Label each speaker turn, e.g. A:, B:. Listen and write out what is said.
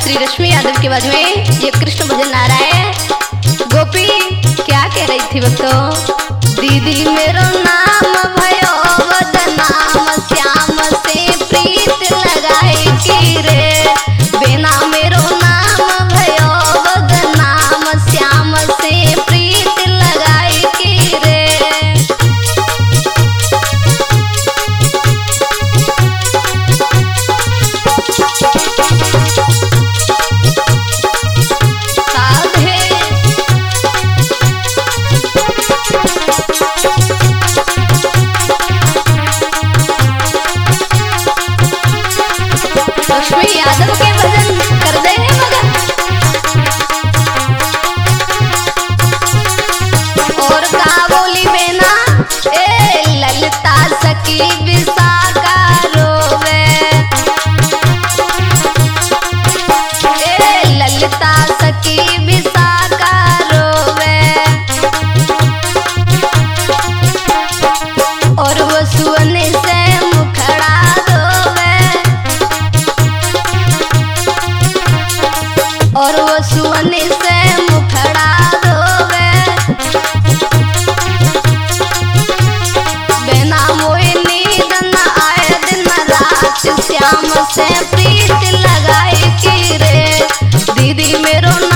A: श्री रश्मि यादव की आवाज में ये कृष्ण भजन आ रहा है। गोपी क्या कह रही थी भक्तों? दीदी मेरो नाम भयो बदनाम, श्याम से प्रीत लगाए की रे। बेना मेरो नाम भयो बदनाम, श्याम से प्रीत लगाए की रे। लक्ष्मी यादव के भजन कर दे हैं मगन। और का बोली बेना ए ललिता सखी विशाखा रोवे। ए ललिता सखी विशाखा रोवे। और वो सुने से मुखड़ा धोवे। और वो सुने से मुखड़ा धोवे। बिना मोए नींद न आए दिन रात, श्याम से प्रीत लगाए की रे। दीदी मेरो